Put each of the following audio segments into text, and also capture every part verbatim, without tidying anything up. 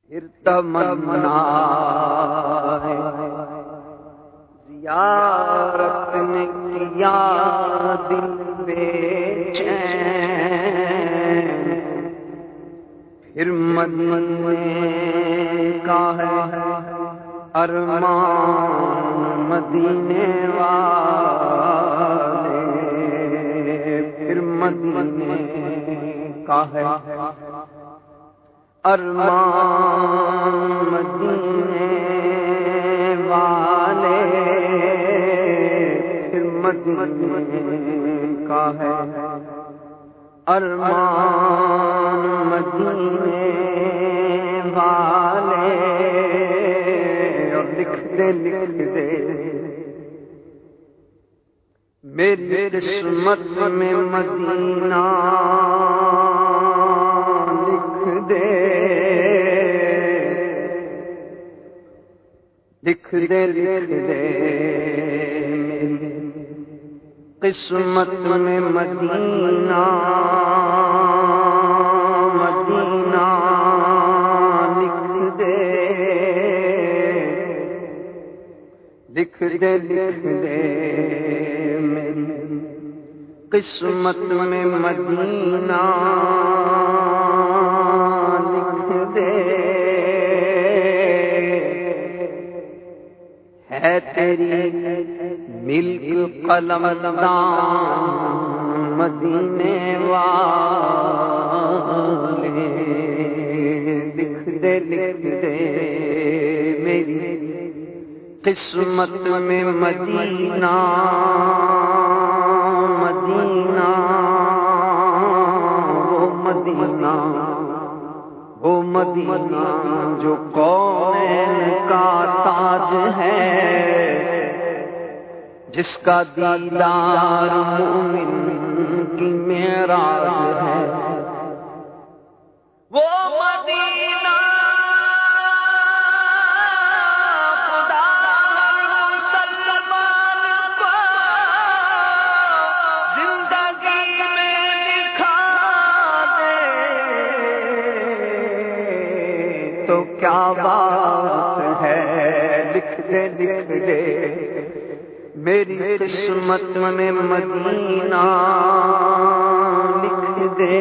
پھر تمنا زیارت نے کیا دل بے چین، پھر مدینے کا ہے ارمان مدینے والے، پھر مدینے کا ہے ارمان مدینے والے، پھر مدینے کا ہے ارمان مدینے والے، اور لکھ دے لکھ دے میری قسمت میں مدینہ لکھ دے، لکھ دے لکھ دے میری قسمت میں مدینہ مدینہ لکھ دے، لکھ دے لکھ دے میری قسمت میں مدینہ لکھ دے، ہے تیری ملک قلم دان مدینے والے، لکھ دے لکھ دے میری قسمت میں مدینہ مدینہ، وہ مدینہ وہ مدینہ جو کونین کا تاج ہے، جس کا دیدار مومن کی معراج ہے، وہ مدینہ خدا ہر مسلمان کو زندگی میں دکھا دے تو کیا بات ہے، لکھ دے لکھ دے میری قسمت میں مدینہ لکھ دے،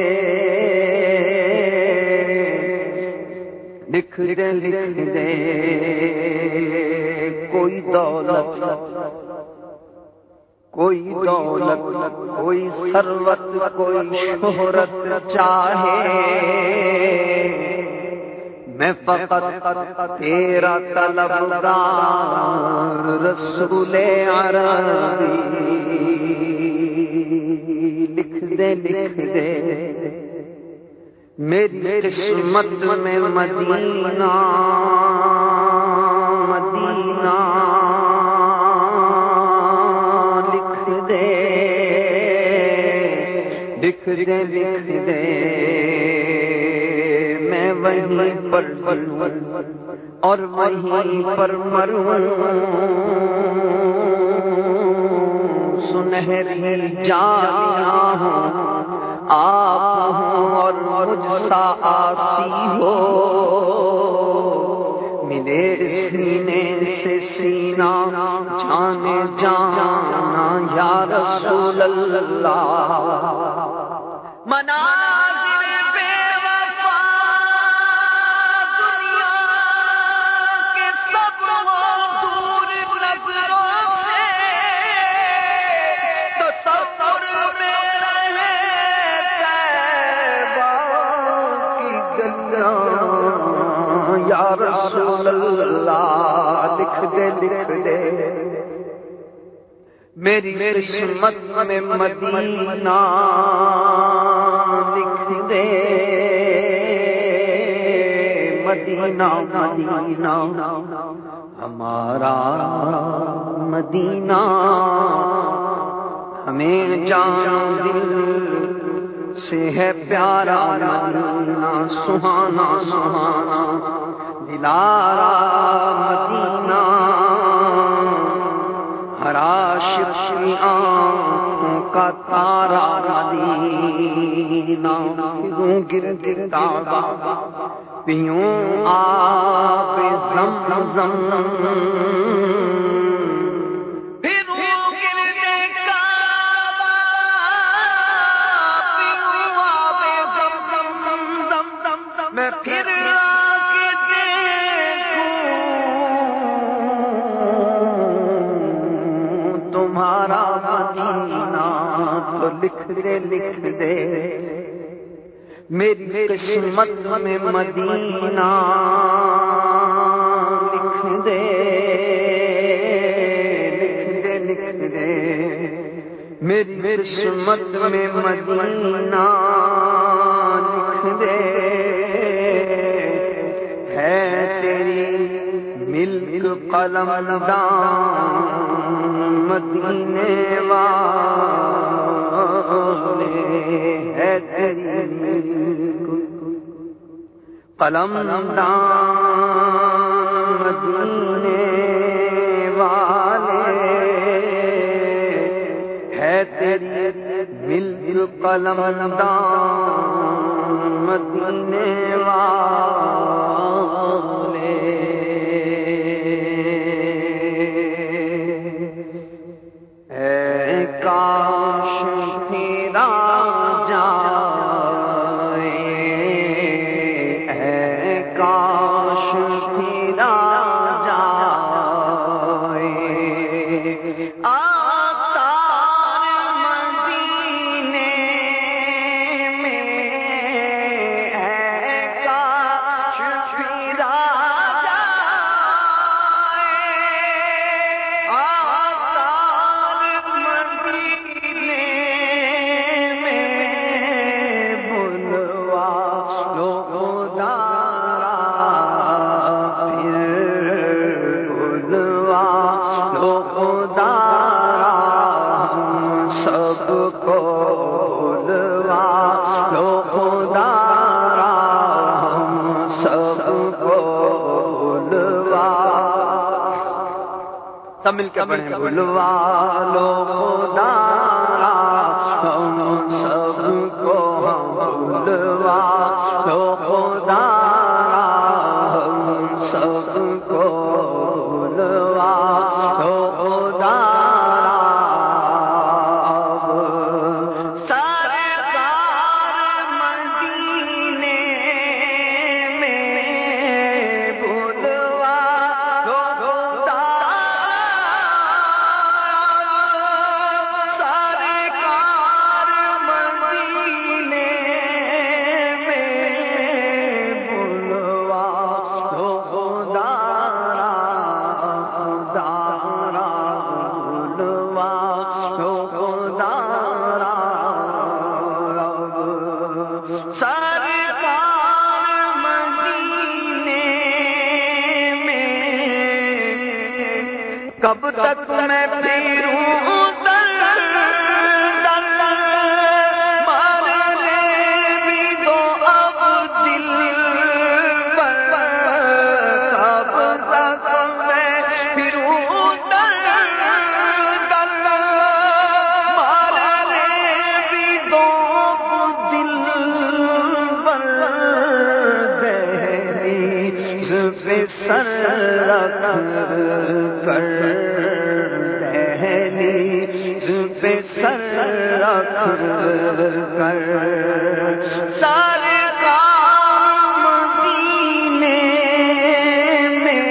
لکھ دے لکھ دے کوئی دولت کوئی دولت کوئی ثروت کوئی شہرت چاہے، میں فقط تیرا طلبگار رسول عربی، لکھ دے لکھ دے میری قسمت میں مدینہ مدینہ لکھ دے، لکھ دے لکھ دے میں وہیں پر جیوں اور وہیں پر مروں، سنہری جانیاں ہوں آپ ہوں اور مجھ سا آسی ہو، ملے سینے سے سینہ جانے جانا یا رسول اللہ، مناظر بے وفا دنیا کے سب وہ دور نظروں سے، تو تصور میں رہے طیبہ کی گلیاں یا رسول اللہ، لکھ دے لکھ دے میری قسمت میں مدینہ لکھ دے، مدینہ مدینہ ہمارا مدینہ، ہمیں جان دل سے ہے پیارا مدینہ، سہانا سہانا دلارا مدینہ، ہر عاشق کی آنکھوں کا تارا مدینہ، گر گر کعبہ پیوں آب زمزم پھروں گرد کعبہ پیوں آب زمزم میں پھر تمہارا مدینہ تو لکھ دے لکھ دے میری قسمت میں مدینہ لکھ دے لکھ دے لکھ دے میری قسمت میں مدینہ لکھ دے ہے تیری ملک قلم دان مدینے والے ہے تیری قلم دان مدینے والے ہے تیری ملک قلم دان مدینے والے کاش پھیرا جائے اے کاش پھیرا جائے آتار مدینے میں اے کاش پھیرا سب مل کے پڑھیں بلوا لو خدارا ہم سب کو بلوا لو خدارا ہم سب کو بلوا لو خدارا سرکار مدینے میں بلوا لو کب تک میں پھروں در در مارنے بھی دو اب دل پر کب تک میں پھروں در در مارنے بھی دو دل پر دہلیز پہ سر رکھ کر دہلیز پہ سر رکھ کر سرکار مدینے میں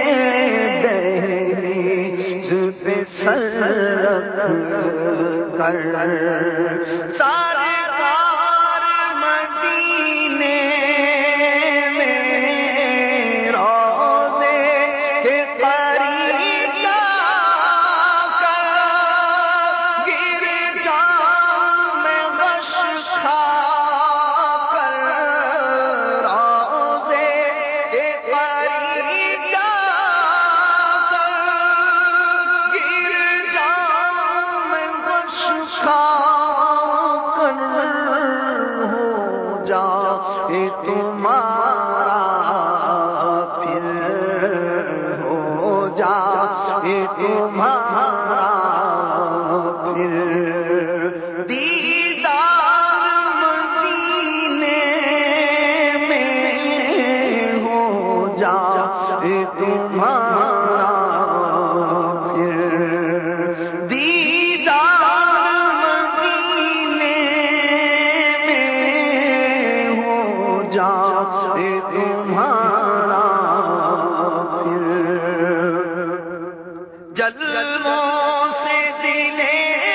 دہلیز پہ سر رکھ کر سرکار مدینے تمہارا پھر ہو جائے تمہارا پھر دیدار مدینے میں تمہارا پھر جلووں سے دلے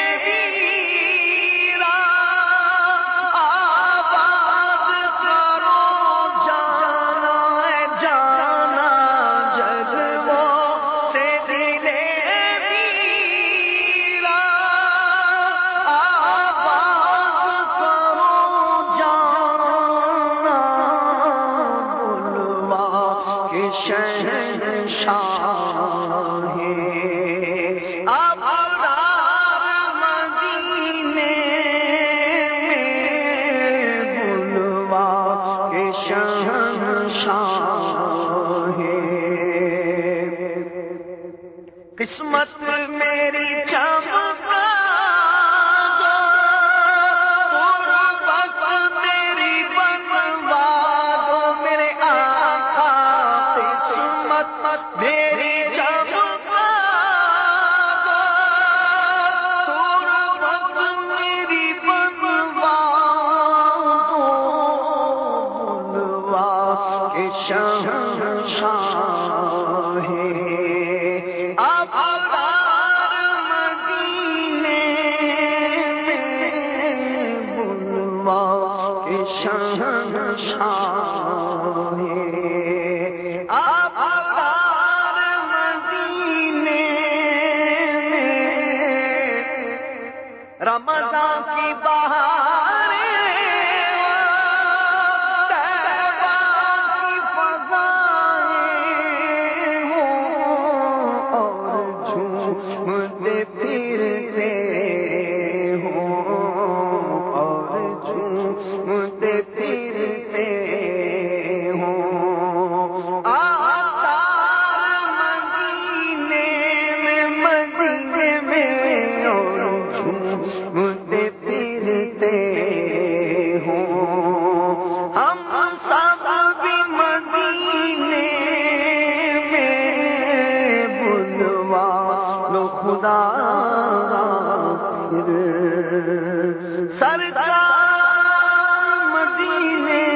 شہنشاہ ابرار مدینے میں بلوا کے شہنشاہ قسمت میری چمکا میری چمکا دو میری بنوا دو بلوا کے شہنشاہ ابرار مدینے میں بلوا کے شہنشاہ رمضان کی بہاریں طیبہ کی فضائیں ہوں اور جھومتے پھرتے ہوں اور جھومتے پھرتے ہوں مدے پھرتے ہوں ہم سب بھی مدینے میں بلوا لو خدا پھر سرکار مدینے